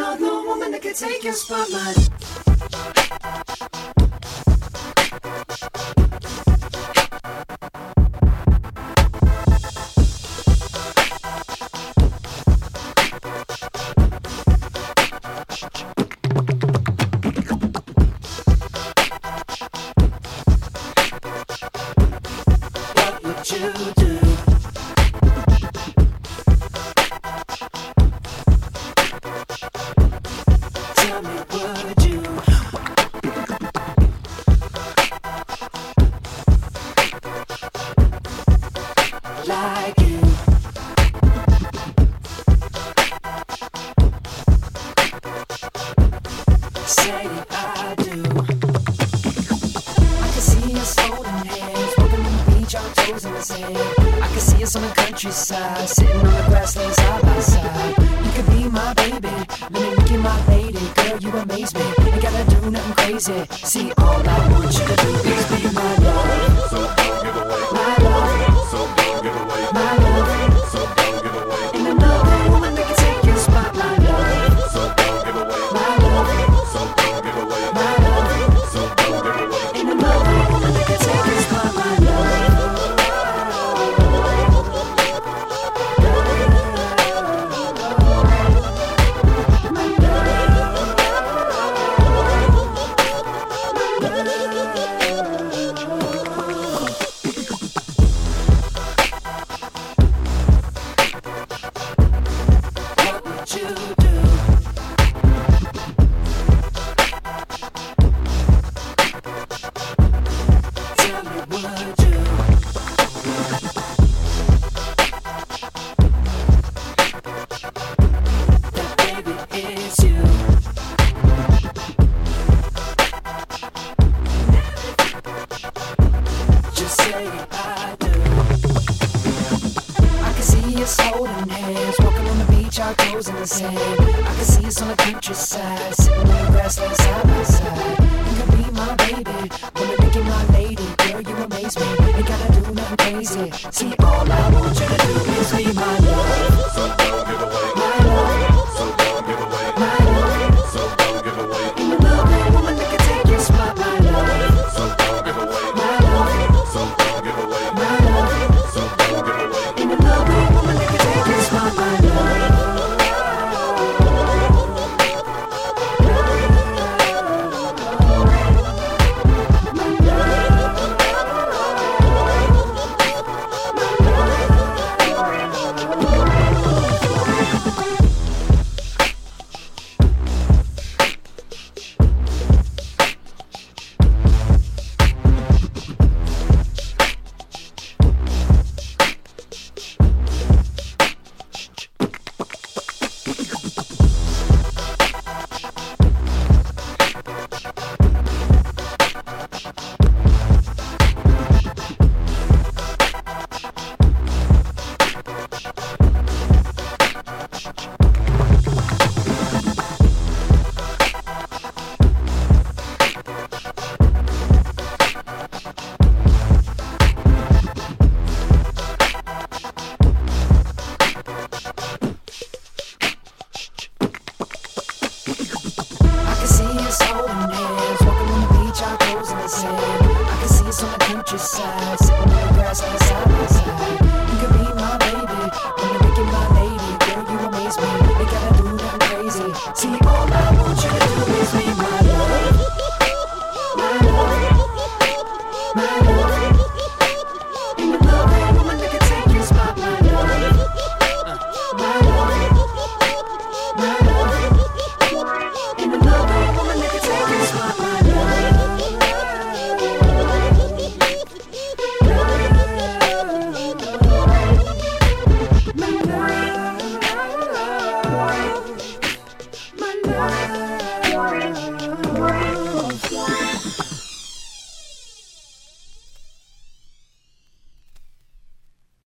another woman that can take your spotlight. What would you do? Tell me, would you? Like you? Say I do. I can see us holding hands, walking on the beach, our toes in the sand. I can see us on the countryside, sitting on the grassland side by side. You could be my baby, let me make you my lady. Girl, you amaze me, ain't gotta do nothing crazy. See, all I want you to do is be my love. So don't give away. My love, So don't give away. my love. So don't give away. Ain't another woman that can take your spot, my love. So don't give away. My love, So don't give away. my love. So don't give away. Ain't another woman that can take your spot, my What would you do? Tell me, would you? That baby is you. Just say I do. I can see us holding hands, walking on the beach, our toes in the sand. I can see us on the countryside, sitting on the grassland side by side. You can be my baby, wanna make you my lady. Girl, you amaze me, ain't gotta do nothing crazy. See, all I want you to do is be my love. So don't give away. My love, So don't give away. my love. So don't give away. Ain't another woman that can take your spot, my love. So don't give away. My love, So don't give away. my love. So don't give away. Ain't another woman that can take your spot, my love. I can see us holding hands, walking on the beach, our toes in the sand. I can see us on the countryside, sitting on the grassland side by side. You can be my baby, wanna make you my lady. Girl, you amaze me, ain't gotta do nothing crazy. See,